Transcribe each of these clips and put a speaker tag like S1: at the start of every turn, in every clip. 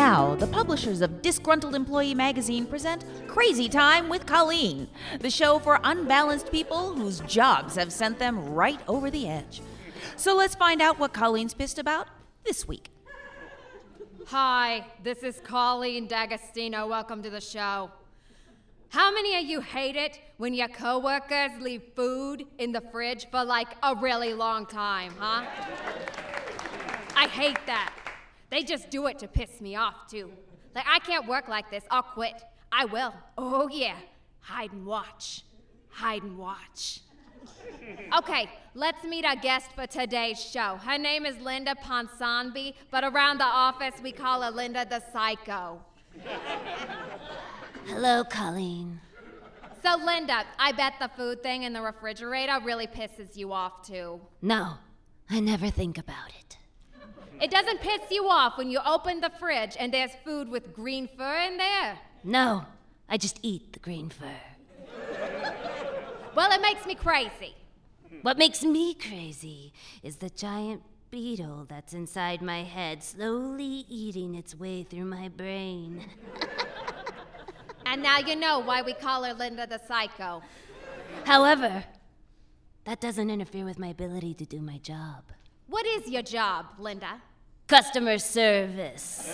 S1: now, the publishers of Disgruntled Employee magazine present Crazy Time with Colleen, the show for unbalanced people whose jobs have sent them right over the edge. So let's find out what Colleen's pissed about this week.
S2: Hi, this is Colleen D'Agostino. Welcome to the show. How many of you hate it when your coworkers leave food in the fridge for like a really long time, huh? I hate that. They just do it to piss me off, too. Like, I can't work like this. I'll quit. I will. Oh, yeah. Hide and watch. Hide and watch. Okay, let's meet our guest for today's show. Her name is Linda Ponsonby, but around the office we call her Linda the Psycho.
S3: Hello, Colleen.
S2: So, Linda, I bet the food thing in the refrigerator really pisses you off, too.
S3: No, I never think about it.
S2: It doesn't piss you off when you open the fridge and there's food with green fur in there?
S3: No, I just eat the green fur.
S2: Well, it makes me crazy.
S3: What makes me crazy is the giant beetle that's inside my head, slowly eating its way through my brain.
S2: And now you know why we call her Linda the Psycho.
S3: However, that doesn't interfere with my ability to do my job.
S2: What is your job, Linda?
S3: Customer service.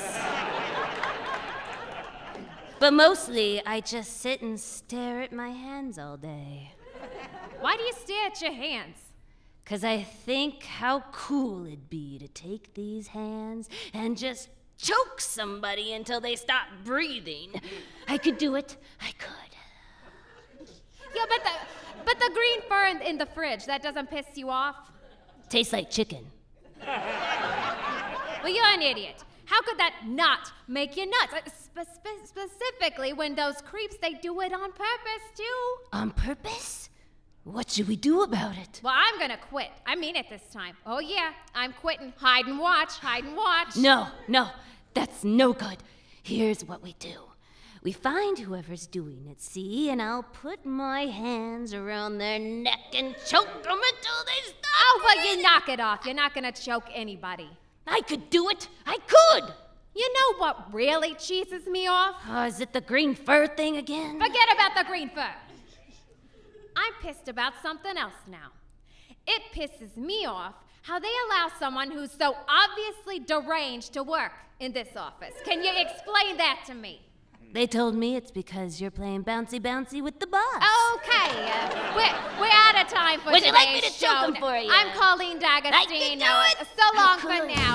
S3: But mostly, I just sit and stare at my hands all day.
S2: Why do you stare at your hands?
S3: 'Cause I think how cool it'd be to take these hands and just choke somebody until they stop breathing. I could do it. I could.
S2: Yeah, but the green fur in the fridge, that doesn't piss you off?
S3: Tastes like chicken.
S2: Well, you're an idiot. How could that not make you nuts? Specifically when those creeps, they do it on purpose, too.
S3: On purpose? What should we do about it?
S2: Well, I'm gonna quit. I mean it this time. Oh, yeah, I'm quitting. Hide and watch, hide and watch.
S3: No, that's no good. Here's what we do. We find whoever's doing it, see, and I'll put my hands around their neck and choke them until they stop.
S2: Oh, well, you knock it off. You're not gonna choke anybody.
S3: I could do it. I could.
S2: You know what really cheeses me off?
S3: Oh, is it the green fur thing again?
S2: Forget about the green fur. I'm pissed about something else now. It pisses me off how they allow someone who's so obviously deranged to work in this office. Can you explain that to me?
S3: They told me it's because you're playing bouncy with the boss.
S2: Okay, we're out of time for
S3: Would you
S2: today's
S3: like me to
S2: show.
S3: choke him for you?
S2: I'm Colleen D'Agostino.
S3: I can do it.
S2: So long
S3: I
S2: for
S3: could.
S2: now.